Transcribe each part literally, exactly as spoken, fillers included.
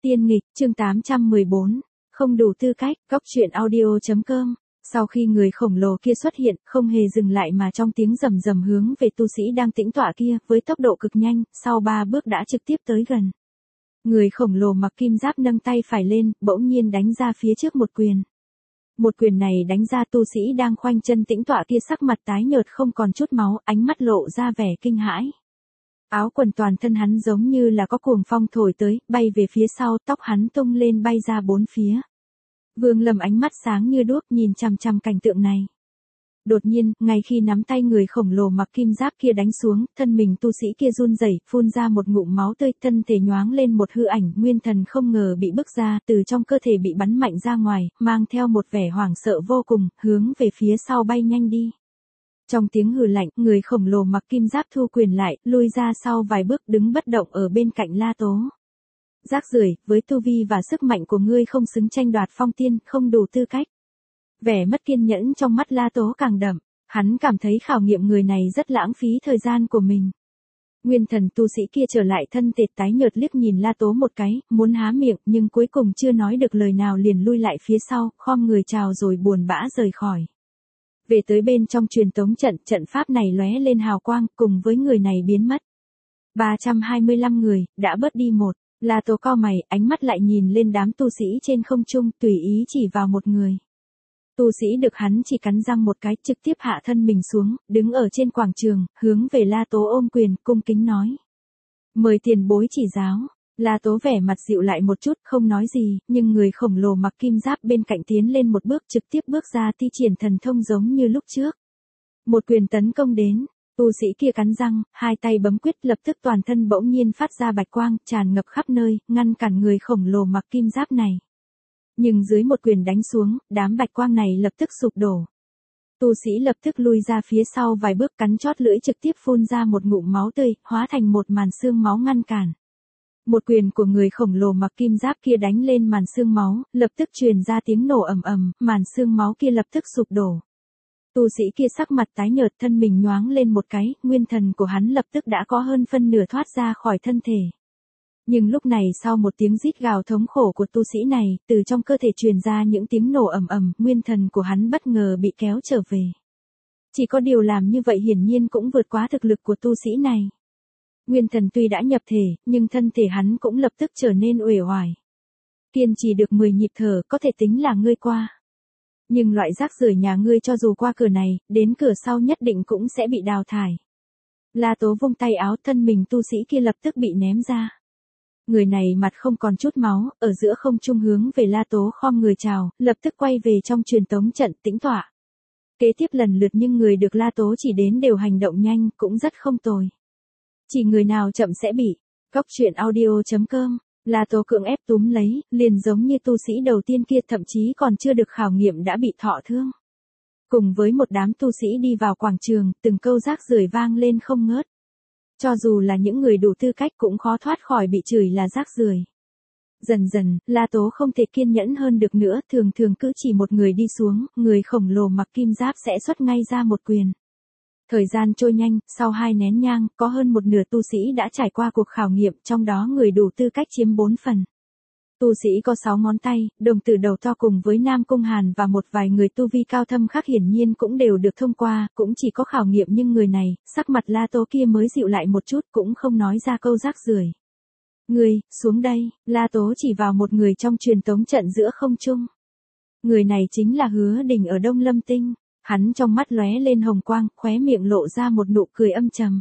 Tiên nghịch, chương tám trăm mười bốn, không đủ tư cách, góc truyện audio.com. Sau khi người khổng lồ kia xuất hiện, không hề dừng lại mà trong tiếng rầm rầm hướng về tu sĩ đang tĩnh tọa kia, với tốc độ cực nhanh, sau ba bước đã trực tiếp tới gần. Người khổng lồ mặc kim giáp nâng tay phải lên, bỗng nhiên đánh ra phía trước một quyền. Một quyền này đánh ra tu sĩ đang khoanh chân tĩnh tọa kia sắc mặt tái nhợt không còn chút máu, ánh mắt lộ ra vẻ kinh hãi. Áo quần toàn thân hắn giống như là có cuồng phong thổi tới, bay về phía sau, tóc hắn tung lên bay ra bốn phía. Vương Lâm ánh mắt sáng như đuốc nhìn chằm chằm cảnh tượng này. Đột nhiên, ngay khi nắm tay người khổng lồ mặc kim giáp kia đánh xuống, thân mình tu sĩ kia run rẩy, phun ra một ngụm máu tươi, thân thể nhoáng lên một hư ảnh, nguyên thần không ngờ bị bức ra, từ trong cơ thể bị bắn mạnh ra ngoài, mang theo một vẻ hoảng sợ vô cùng, hướng về phía sau bay nhanh đi. Trong tiếng hừ lạnh, người khổng lồ mặc kim giáp thu quyền lại, lui ra sau vài bước đứng bất động ở bên cạnh La Tố. Rác rưởi, với tu vi và sức mạnh của ngươi không xứng tranh đoạt phong tiên, không đủ tư cách. Vẻ mất kiên nhẫn trong mắt La Tố càng đậm, hắn cảm thấy khảo nghiệm người này rất lãng phí thời gian của mình. Nguyên thần tu sĩ kia trở lại thân tệt tái nhợt liếc nhìn La Tố một cái, muốn há miệng nhưng cuối cùng chưa nói được lời nào liền lui lại phía sau, khom người chào rồi buồn bã rời khỏi. Về tới bên trong truyền tống trận, trận pháp này lóe lên hào quang, cùng với người này biến mất. ba trăm hai mươi lăm người, đã bớt đi một. La Tố cau mày, ánh mắt lại nhìn lên đám tu sĩ trên không trung, tùy ý chỉ vào một người. Tu sĩ được hắn chỉ cắn răng một cái, trực tiếp hạ thân mình xuống, đứng ở trên quảng trường, hướng về La Tố ôm quyền, cung kính nói. Mời tiền bối chỉ giáo. La Tố vẻ mặt dịu lại một chút, không nói gì, nhưng người khổng lồ mặc kim giáp bên cạnh tiến lên một bước, trực tiếp bước ra thi triển thần thông giống như lúc trước. Một quyền tấn công đến, tu sĩ kia cắn răng, hai tay bấm quyết, lập tức toàn thân bỗng nhiên phát ra bạch quang, tràn ngập khắp nơi, ngăn cản người khổng lồ mặc kim giáp này. Nhưng dưới một quyền đánh xuống, đám bạch quang này lập tức sụp đổ. Tu sĩ lập tức lui ra phía sau vài bước, cắn chót lưỡi trực tiếp phun ra một ngụm máu tươi, hóa thành một màn xương máu ngăn cản. Một quyền của người khổng lồ mặc kim giáp kia đánh lên màn xương máu, lập tức truyền ra tiếng nổ ầm ầm, màn xương máu kia lập tức sụp đổ. Tu sĩ kia sắc mặt tái nhợt, thân mình nhoáng lên một cái, nguyên thần của hắn lập tức đã có hơn phân nửa thoát ra khỏi thân thể. Nhưng lúc này sau một tiếng rít gào thống khổ của tu sĩ này, từ trong cơ thể truyền ra những tiếng nổ ầm ầm, nguyên thần của hắn bất ngờ bị kéo trở về. Chỉ có điều làm như vậy hiển nhiên cũng vượt quá thực lực của tu sĩ này. Nguyên thần tuy đã nhập thể, nhưng thân thể hắn cũng lập tức trở nên uể oải. Kiên trì được mười nhịp thở, có thể tính là ngươi qua. Nhưng loại rác rưởi nhà ngươi cho dù qua cửa này, đến cửa sau nhất định cũng sẽ bị đào thải. La Tố vung tay áo, thân mình tu sĩ kia lập tức bị ném ra. Người này mặt không còn chút máu, ở giữa không trung hướng về La Tố khom người chào, lập tức quay về trong truyền tống trận tĩnh tọa. Kế tiếp lần lượt nhưng người được La Tố chỉ đến đều hành động nhanh, cũng rất không tồi. Chỉ người nào chậm sẽ bị. Góc truyện audio.com. La Tố cưỡng ép túm lấy, liền giống như tu sĩ đầu tiên kia, thậm chí còn chưa được khảo nghiệm đã bị thọ thương. Cùng với một đám tu sĩ đi vào quảng trường, từng câu rác rưởi vang lên không ngớt. Cho dù là những người đủ tư cách cũng khó thoát khỏi bị chửi là rác rưởi. Dần dần, La Tố không thể kiên nhẫn hơn được nữa, thường thường cứ chỉ một người đi xuống, người khổng lồ mặc kim giáp sẽ xuất ngay ra một quyền. Thời gian trôi nhanh, sau hai nén nhang, có hơn một nửa tu sĩ đã trải qua cuộc khảo nghiệm, trong đó người đủ tư cách chiếm bốn phần. Tu sĩ có sáu ngón tay, đồng tử đầu to cùng với Nam Cung Hàn và một vài người tu vi cao thâm khác hiển nhiên cũng đều được thông qua, cũng chỉ có khảo nghiệm nhưng người này, sắc mặt La Tố kia mới dịu lại một chút, cũng không nói ra câu rác rưởi. Người, xuống đây, La Tố chỉ vào một người trong truyền tống trận giữa không trung. Người này chính là Hứa Đình ở Đông Lâm Tinh. Hắn trong mắt lóe lên hồng quang, khóe miệng lộ ra một nụ cười âm trầm.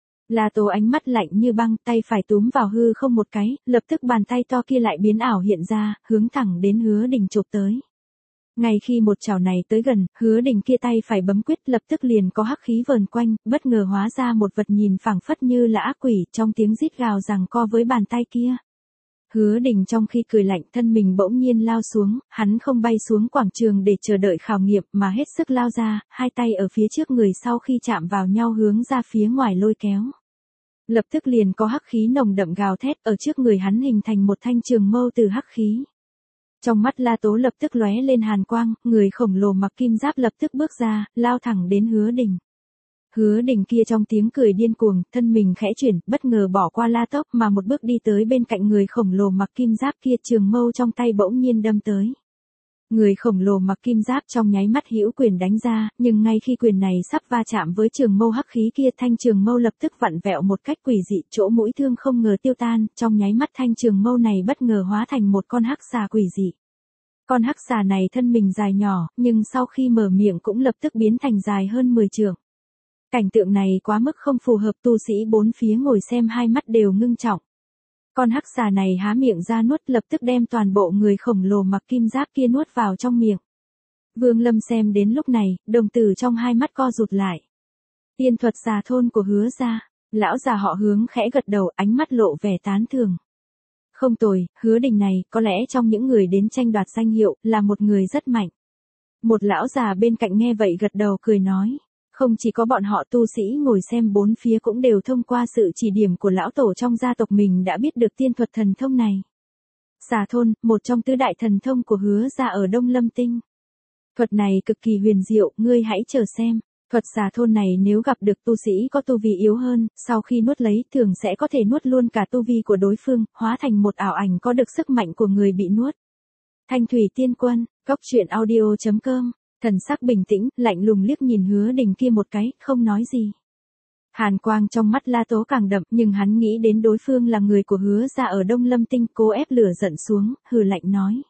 La Tố ánh mắt lạnh như băng, tay phải túm vào hư không một cái, lập tức bàn tay to kia lại biến ảo hiện ra, hướng thẳng đến Hứa Đình chụp tới. Ngay khi một chảo này tới gần, Hứa Đình kia tay phải bấm quyết, lập tức liền có hắc khí vờn quanh, bất ngờ hóa ra một vật nhìn phảng phất như là ác quỷ, trong tiếng rít gào giằng co với bàn tay kia. Hứa Đình trong khi cười lạnh, thân mình bỗng nhiên lao xuống, hắn không bay xuống quảng trường để chờ đợi khảo nghiệm mà hết sức lao ra, hai tay ở phía trước người sau khi chạm vào nhau hướng ra phía ngoài lôi kéo. Lập tức liền có hắc khí nồng đậm gào thét, ở trước người hắn hình thành một thanh trường mâu từ hắc khí. Trong mắt La Tố lập tức lóe lên hàn quang, người khổng lồ mặc kim giáp lập tức bước ra, lao thẳng đến Hứa Đình. Hứa Đình kia trong tiếng cười điên cuồng, thân mình khẽ chuyển, bất ngờ bỏ qua La Tốc mà một bước đi tới bên cạnh người khổng lồ mặc kim giáp kia, trường mâu trong tay bỗng nhiên đâm tới. Người khổng lồ mặc kim giáp trong nháy mắt hữu quyền đánh ra, nhưng ngay khi quyền này sắp va chạm với trường mâu hắc khí kia, thanh trường mâu lập tức vặn vẹo một cách quỷ dị, chỗ mũi thương không ngờ tiêu tan, trong nháy mắt thanh trường mâu này bất ngờ hóa thành một con hắc xà quỷ dị. Con hắc xà này thân mình dài nhỏ, nhưng sau khi mở miệng cũng lập tức biến thành dài hơn mười trượng. Cảnh tượng này quá mức không phù hợp, tu sĩ bốn phía ngồi xem hai mắt đều ngưng trọng. Con hắc xà này há miệng ra nuốt, lập tức đem toàn bộ người khổng lồ mặc kim giáp kia nuốt vào trong miệng. Vương Lâm xem đến lúc này, đồng tử trong hai mắt co rụt lại. Tiên thuật xà thôn của Hứa gia, lão già họ Hướng khẽ gật đầu, ánh mắt lộ vẻ tán thưởng. Không tồi, Hứa Đình này, có lẽ trong những người đến tranh đoạt danh hiệu, là một người rất mạnh. Một lão già bên cạnh nghe vậy gật đầu cười nói. Không chỉ có bọn họ, tu sĩ ngồi xem bốn phía cũng đều thông qua sự chỉ điểm của lão tổ trong gia tộc mình đã biết được tiên thuật thần thông này. Xà thôn, một trong tứ đại thần thông của Hứa gia ở Đông Lâm Tinh. Thuật này cực kỳ huyền diệu, ngươi hãy chờ xem. Thuật xà thôn này nếu gặp được tu sĩ có tu vi yếu hơn, sau khi nuốt lấy thường sẽ có thể nuốt luôn cả tu vi của đối phương, hóa thành một ảo ảnh có được sức mạnh của người bị nuốt. Thanh Thủy Tiên Quân, Cốc Truyện Audio chấm com. Thần sắc bình tĩnh, lạnh lùng liếc nhìn Hứa Đình kia một cái, không nói gì. Hàn quang trong mắt La Tố càng đậm, nhưng hắn nghĩ đến đối phương là người của Hứa gia ở Đông Lâm Tinh, cố ép lửa giận xuống, hừ lạnh nói.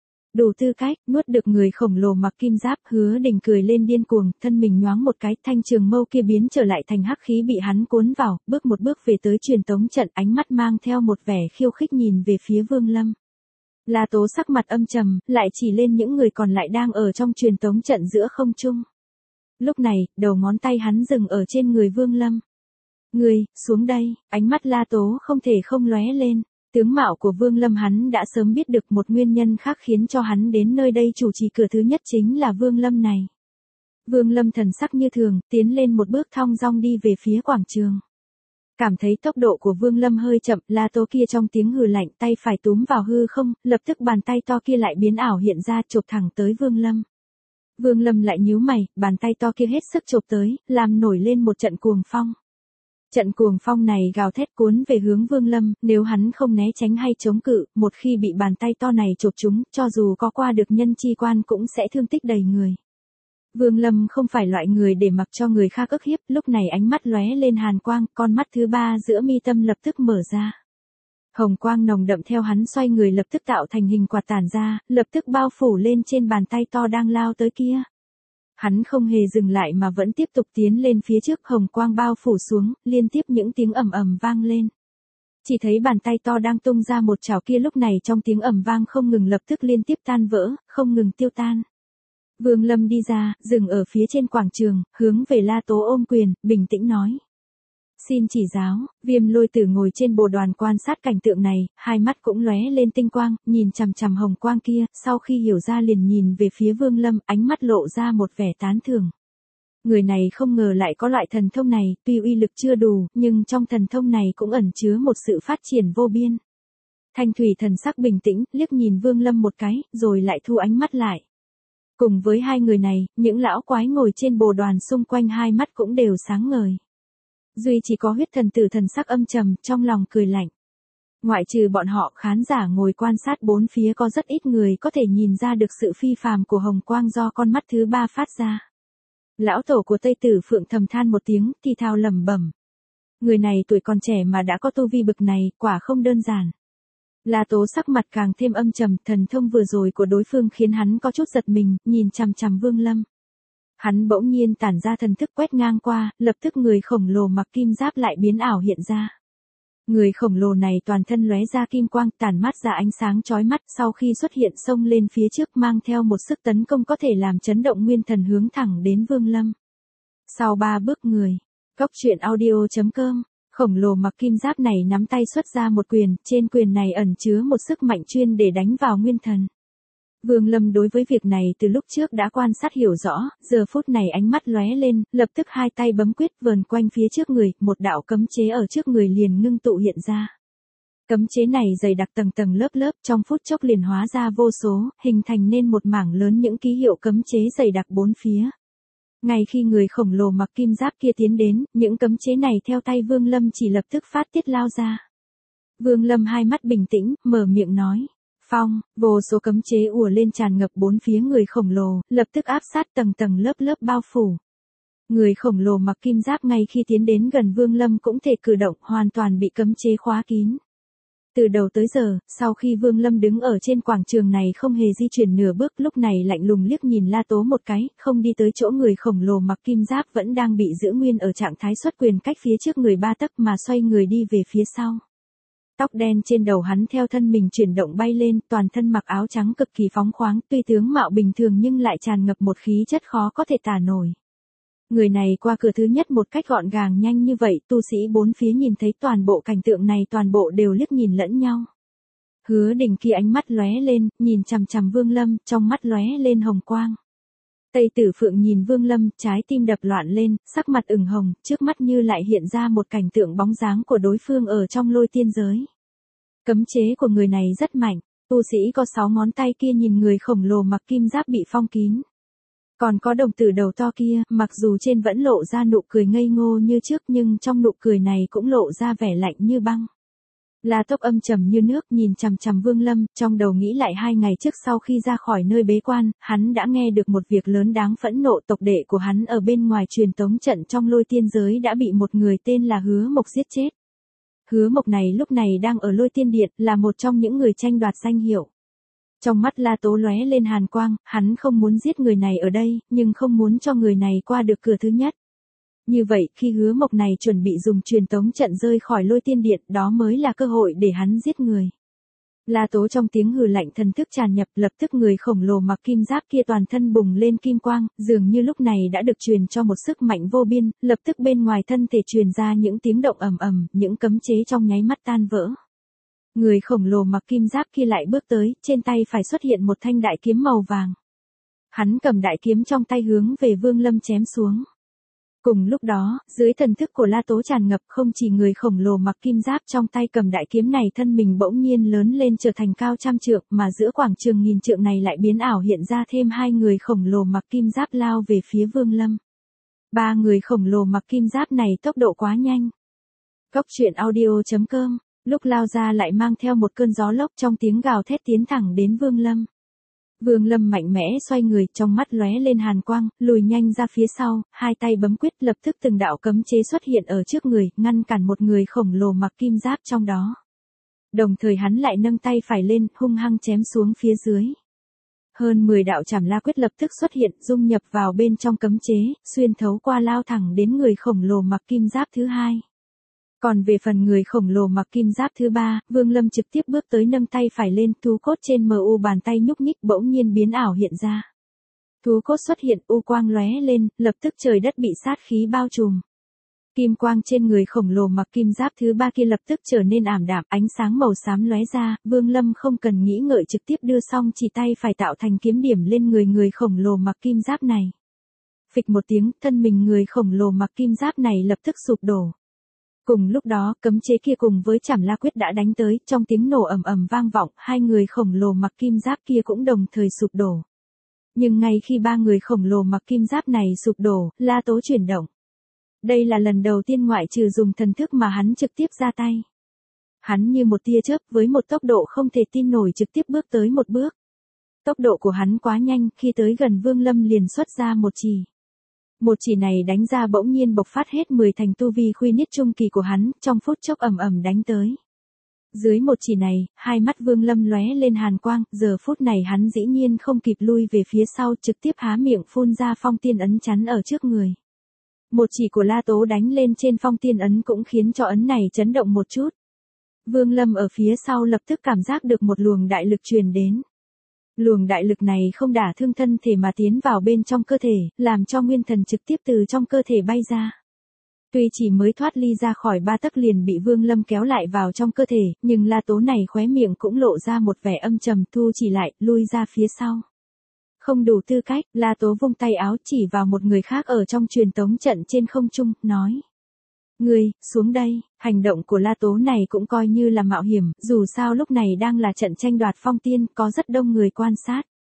Đủ tư cách, nuốt được người khổng lồ mặc kim giáp. Hứa Đình cười lên điên cuồng, thân mình nhoáng một cái, thanh trường mâu kia biến trở lại thành hắc khí bị hắn cuốn vào, bước một bước về tới truyền tống trận, ánh mắt mang theo một vẻ khiêu khích nhìn về phía Vương Lâm. La Tố sắc mặt âm trầm, lại chỉ lên những người còn lại đang ở trong truyền tống trận giữa không trung. Lúc này, đầu ngón tay hắn dừng ở trên người Vương Lâm. Người, xuống đây, ánh mắt La Tố không thể không lóe lên. Tướng mạo của Vương Lâm hắn đã sớm biết được, một nguyên nhân khác khiến cho hắn đến nơi đây chủ trì cửa thứ nhất chính là Vương Lâm này. Vương Lâm thần sắc như thường, tiến lên một bước thong dong đi về phía quảng trường. Cảm thấy tốc độ của Vương Lâm hơi chậm, La Tố kia trong tiếng hừ lạnh, tay phải túm vào hư không, lập tức bàn tay to kia lại biến ảo hiện ra, chộp thẳng tới Vương Lâm. Vương Lâm lại nhíu mày, bàn tay to kia hết sức chộp tới, làm nổi lên một trận cuồng phong. Trận cuồng phong này gào thét cuốn về hướng Vương Lâm, nếu hắn không né tránh hay chống cự, một khi bị bàn tay to này chộp trúng, cho dù có qua được nhân chi quan cũng sẽ thương tích đầy người. Vương Lâm không phải loại người để mặc cho người khác ức hiếp, lúc này ánh mắt lóe lên hàn quang, con mắt thứ ba giữa mi tâm lập tức mở ra. Hồng quang nồng đậm theo hắn xoay người lập tức tạo thành hình quạt tản ra, lập tức bao phủ lên trên bàn tay to đang lao tới kia. Hắn không hề dừng lại mà vẫn tiếp tục tiến lên phía trước, hồng quang bao phủ xuống, liên tiếp những tiếng ầm ầm vang lên. Chỉ thấy bàn tay to đang tung ra một chảo kia lúc này trong tiếng ầm vang không ngừng lập tức liên tiếp tan vỡ, không ngừng tiêu tan. Vương Lâm đi ra, dừng ở phía trên quảng trường, hướng về La Tố ôm quyền, bình tĩnh nói. Xin chỉ giáo. Viêm Lôi Tử ngồi trên bồ đoàn quan sát cảnh tượng này, hai mắt cũng lóe lên tinh quang, nhìn chằm chằm hồng quang kia, sau khi hiểu ra liền nhìn về phía Vương Lâm, ánh mắt lộ ra một vẻ tán thưởng. Người này không ngờ lại có loại thần thông này, tuy uy lực chưa đủ, nhưng trong thần thông này cũng ẩn chứa một sự phát triển vô biên. Thanh Thủy thần sắc bình tĩnh, liếc nhìn Vương Lâm một cái, rồi lại thu ánh mắt lại. Cùng với hai người này, những lão quái ngồi trên bồ đoàn xung quanh hai mắt cũng đều sáng ngời. Duy chỉ có huyết thần tử thần sắc âm trầm, trong lòng cười lạnh. Ngoại trừ bọn họ, khán giả ngồi quan sát bốn phía có rất ít người có thể nhìn ra được sự phi phàm của hồng quang do con mắt thứ ba phát ra. Lão tổ của Tây Tử Phượng thầm than một tiếng, thì thào lẩm bẩm. Người này tuổi còn trẻ mà đã có tu vi bực này, quả không đơn giản. La Tố sắc mặt càng thêm âm trầm, thần thông vừa rồi của đối phương khiến hắn có chút giật mình, nhìn chằm chằm Vương Lâm. Hắn bỗng nhiên tản ra thần thức quét ngang qua, lập tức người khổng lồ mặc kim giáp lại biến ảo hiện ra. Người khổng lồ này toàn thân lóe ra kim quang, tản mát ra ánh sáng chói mắt, sau khi xuất hiện xông lên phía trước mang theo một sức tấn công có thể làm chấn động nguyên thần hướng thẳng đến Vương Lâm. Sau ba bước người, Cốc Truyện Audio chấm com, khổng lồ mặc kim giáp này nắm tay xuất ra một quyền, trên quyền này ẩn chứa một sức mạnh chuyên để đánh vào nguyên thần. Vương Lâm đối với việc này từ lúc trước đã quan sát hiểu rõ, giờ phút này ánh mắt lóe lên, lập tức hai tay bấm quyết vờn quanh phía trước người, một đạo cấm chế ở trước người liền ngưng tụ hiện ra. Cấm chế này dày đặc tầng tầng lớp lớp, trong phút chốc liền hóa ra vô số, hình thành nên một mảng lớn những ký hiệu cấm chế dày đặc bốn phía. Ngay khi người khổng lồ mặc kim giáp kia tiến đến, những cấm chế này theo tay Vương Lâm chỉ lập tức phát tiết lao ra. Vương Lâm hai mắt bình tĩnh, mở miệng nói. Phong, vô số cấm chế ùa lên tràn ngập bốn phía người khổng lồ, lập tức áp sát tầng tầng lớp lớp bao phủ. Người khổng lồ mặc kim giáp ngay khi tiến đến gần Vương Lâm cũng thể cử động, hoàn toàn bị cấm chế khóa kín. Từ đầu tới giờ, sau khi Vương Lâm đứng ở trên quảng trường này không hề di chuyển nửa bước, lúc này lạnh lùng liếc nhìn La Tố một cái, không đi tới chỗ người khổng lồ mặc kim giáp vẫn đang bị giữ nguyên ở trạng thái xuất quyền cách phía trước người ba tấc mà xoay người đi về phía sau. Tóc đen trên đầu hắn theo thân mình chuyển động bay lên, toàn thân mặc áo trắng cực kỳ phóng khoáng, tuy tướng mạo bình thường nhưng lại tràn ngập một khí chất khó có thể tả nổi. Người này qua cửa thứ nhất một cách gọn gàng nhanh như vậy, tu sĩ bốn phía nhìn thấy toàn bộ cảnh tượng này toàn bộ đều liếc nhìn lẫn nhau. Hứa Đình kia ánh mắt lóe lên, nhìn chằm chằm Vương Lâm, trong mắt lóe lên hồng quang. Tây Tử Phượng nhìn Vương Lâm, trái tim đập loạn lên, sắc mặt ửng hồng, trước mắt như lại hiện ra một cảnh tượng bóng dáng của đối phương ở trong lôi tiên giới. Cấm chế của người này rất mạnh, tu sĩ có sáu ngón tay kia nhìn người khổng lồ mặc kim giáp bị phong kín. Còn có đồng tử đầu to kia, mặc dù trên vẫn lộ ra nụ cười ngây ngô như trước nhưng trong nụ cười này cũng lộ ra vẻ lạnh như băng. La Tốc âm trầm như nước nhìn chằm chằm Vương Lâm, trong đầu nghĩ lại hai ngày trước sau khi ra khỏi nơi bế quan, hắn đã nghe được một việc lớn đáng phẫn nộ, tộc đệ của hắn ở bên ngoài truyền tống trận trong lôi tiên giới đã bị một người tên là Hứa Mộc giết chết. Hứa Mộc này lúc này đang ở lôi tiên điện, là một trong những người tranh đoạt danh hiệu. Trong mắt La Tố lóe lên hàn quang, hắn không muốn giết người này ở đây, nhưng không muốn cho người này qua được cửa thứ nhất. Như vậy, khi Hứa Mộc này chuẩn bị dùng truyền tống trận rơi khỏi lôi tiên điện, đó mới là cơ hội để hắn giết người. La Tố trong tiếng hừ lạnh thần thức tràn nhập, lập tức người khổng lồ mặc kim giáp kia toàn thân bùng lên kim quang, dường như lúc này đã được truyền cho một sức mạnh vô biên, lập tức bên ngoài thân thể truyền ra những tiếng động ầm ầm, những cấm chế trong nháy mắt tan vỡ. Người khổng lồ mặc kim giáp kia lại bước tới, trên tay phải xuất hiện một thanh đại kiếm màu vàng. Hắn cầm đại kiếm trong tay hướng về Vương Lâm chém xuống. Cùng lúc đó, dưới thần thức của La Tố tràn ngập, không chỉ người khổng lồ mặc kim giáp trong tay cầm đại kiếm này thân mình bỗng nhiên lớn lên trở thành cao trăm trượng, mà giữa quảng trường nghìn trượng này lại biến ảo hiện ra thêm hai người khổng lồ mặc kim giáp lao về phía Vương Lâm. Ba người khổng lồ mặc kim giáp này tốc độ quá nhanh. Cốc truyện audio chấm com, lúc lao ra lại mang theo một cơn gió lốc trong tiếng gào thét tiến thẳng đến Vương Lâm. Vương Lâm mạnh mẽ xoay người, trong mắt lóe lên hàn quang, lùi nhanh ra phía sau, hai tay bấm quyết, lập tức từng đạo cấm chế xuất hiện ở trước người, ngăn cản một người khổng lồ mặc kim giáp trong đó. Đồng thời hắn lại nâng tay phải lên, hung hăng chém xuống phía dưới. Hơn mười đạo Trảm La quyết lập tức xuất hiện, dung nhập vào bên trong cấm chế, xuyên thấu qua lao thẳng đến người khổng lồ mặc kim giáp thứ hai. Còn về phần người khổng lồ mặc kim giáp thứ ba, Vương Lâm trực tiếp bước tới nâng tay phải lên, thú cốt trên mờ u bàn tay nhúc nhích bỗng nhiên biến ảo hiện ra. Thú cốt xuất hiện, u quang lóe lên, lập tức trời đất bị sát khí bao trùm. Kim quang trên người khổng lồ mặc kim giáp thứ ba kia lập tức trở nên ảm đạm, ánh sáng màu xám lóe ra, Vương Lâm không cần nghĩ ngợi trực tiếp đưa song chỉ tay phải tạo thành kiếm điểm lên người người khổng lồ mặc kim giáp này. Phịch một tiếng, thân mình người khổng lồ mặc kim giáp này lập tức sụp đổ. Cùng lúc đó, cấm chế kia cùng với Trảm La quyết đã đánh tới, trong tiếng nổ ầm ầm vang vọng, hai người khổng lồ mặc kim giáp kia cũng đồng thời sụp đổ. Nhưng ngay khi ba người khổng lồ mặc kim giáp này sụp đổ, La Tố chuyển động. Đây là lần đầu tiên ngoại trừ dùng thần thức mà hắn trực tiếp ra tay. Hắn như một tia chớp với một tốc độ không thể tin nổi trực tiếp bước tới một bước. Tốc độ của hắn quá nhanh, khi tới gần Vương Lâm liền xuất ra một chì. Một chỉ này đánh ra bỗng nhiên bộc phát hết mười thành tu vi khuy niết trung kỳ của hắn, trong phút chốc ầm ầm đánh tới. Dưới một chỉ này, hai mắt Vương Lâm lóe lên hàn quang, giờ phút này hắn dĩ nhiên không kịp lui về phía sau, trực tiếp há miệng phun ra phong tiên ấn chắn ở trước người. Một chỉ của La Tố đánh lên trên phong tiên ấn cũng khiến cho ấn này chấn động một chút. Vương Lâm ở phía sau lập tức cảm giác được một luồng đại lực truyền đến. Luồng đại lực này không đả thương thân thể mà tiến vào bên trong cơ thể, làm cho nguyên thần trực tiếp từ trong cơ thể bay ra. Tuy chỉ mới thoát ly ra khỏi ba tấc liền bị Vương Lâm kéo lại vào trong cơ thể, nhưng La Tố này khóe miệng cũng lộ ra một vẻ âm trầm, thu chỉ lại, lui ra phía sau. Không đủ tư cách, La Tố vung tay áo chỉ vào một người khác ở trong truyền tống trận trên không trung, nói. Ngươi, xuống đây, hành động của La Tố này cũng coi như là mạo hiểm, dù sao lúc này đang là trận tranh đoạt phong tiên, có rất đông người quan sát.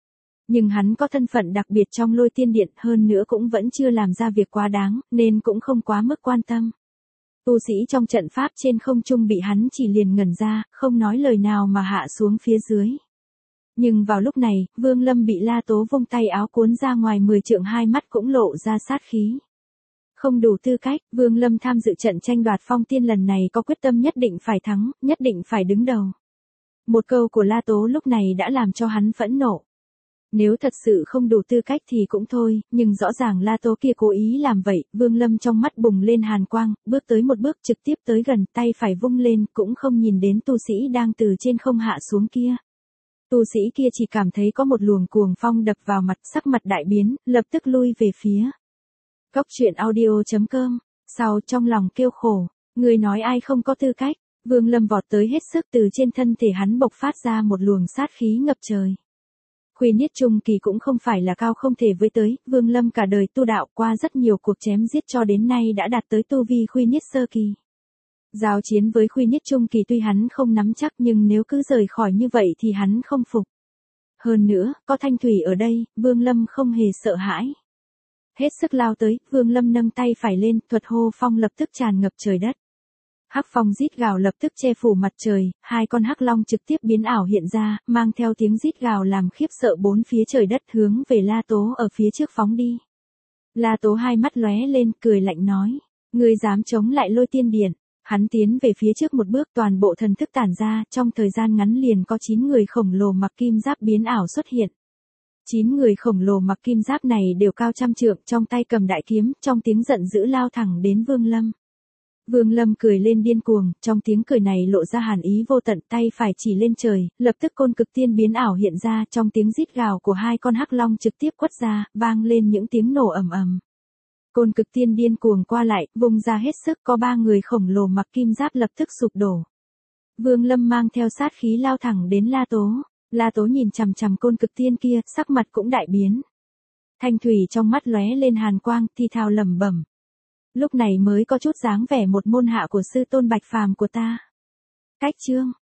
Nhưng hắn có thân phận đặc biệt trong Lôi Tiên Điện, hơn nữa cũng vẫn chưa làm ra việc quá đáng, nên cũng không quá mức quan tâm. Tu sĩ trong trận pháp trên không trung bị hắn chỉ liền ngẩn ra, không nói lời nào mà hạ xuống phía dưới. Nhưng vào lúc này, Vương Lâm bị La Tố vung tay áo cuốn ra ngoài mười trượng, hai mắt cũng lộ ra sát khí. Không đủ tư cách, Vương Lâm tham dự trận tranh đoạt phong tiên lần này có quyết tâm nhất định phải thắng, nhất định phải đứng đầu. Một câu của La Tố lúc này đã làm cho hắn phẫn nộ. Nếu thật sự không đủ tư cách thì cũng thôi, nhưng rõ ràng La Tố kia cố ý làm vậy. Vương Lâm trong mắt bùng lên hàn quang, bước tới một bước trực tiếp tới gần, tay phải vung lên, cũng không nhìn đến tu sĩ đang từ trên không hạ xuống kia. Tu sĩ kia chỉ cảm thấy có một luồng cuồng phong đập vào mặt, sắc mặt đại biến, lập tức lui về phía. Cốc truyện audio chấm com, sau trong lòng kêu khổ, người nói ai không có tư cách. Vương Lâm vọt tới hết sức, từ trên thân thể hắn bộc phát ra một luồng sát khí ngập trời. Khuy Niết Trung Kỳ cũng không phải là cao không thể với tới, Vương Lâm cả đời tu đạo qua rất nhiều cuộc chém giết cho đến nay đã đạt tới tu vi Khuy Niết Sơ Kỳ. Giao chiến với Khuy Niết Trung Kỳ tuy hắn không nắm chắc, nhưng nếu cứ rời khỏi như vậy thì hắn không phục. Hơn nữa, có Thanh Thủy ở đây, Vương Lâm không hề sợ hãi. Hết sức lao tới, Vương Lâm nâng tay phải lên, thuật hô phong lập tức tràn ngập trời đất. Hắc phong rít gào lập tức che phủ mặt trời, hai con hắc long trực tiếp biến ảo hiện ra, mang theo tiếng rít gào làm khiếp sợ bốn phía trời đất, hướng về La Tố ở phía trước phóng đi. La Tố hai mắt lóe lên, cười lạnh nói, ngươi dám chống lại Lôi Tiên Điện. Hắn tiến về phía trước một bước, toàn bộ thần thức tản ra, trong thời gian ngắn liền có chín người khổng lồ mặc kim giáp biến ảo xuất hiện. Chín người khổng lồ mặc kim giáp này đều cao trăm trượng, trong tay cầm đại kiếm, trong tiếng giận dữ lao thẳng đến Vương Lâm. Vương Lâm cười lên điên cuồng, trong tiếng cười này lộ ra hàn ý vô tận, tay phải chỉ lên trời, lập tức côn cực tiên biến ảo hiện ra, trong tiếng rít gào của hai con hắc long trực tiếp quất ra, vang lên những tiếng nổ ầm ầm. Côn cực tiên điên cuồng qua lại, vùng ra hết sức, có ba người khổng lồ mặc kim giáp lập tức sụp đổ. Vương Lâm mang theo sát khí lao thẳng đến La Tố. La Tố nhìn chằm chằm côn cực tiên kia, sắc mặt cũng đại biến. Thanh thủy trong mắt lóe lên hàn quang, thi thào lẩm bẩm. Lúc này mới có chút dáng vẻ một môn hạ của sư tôn Bạch Phàm của ta. Cách chương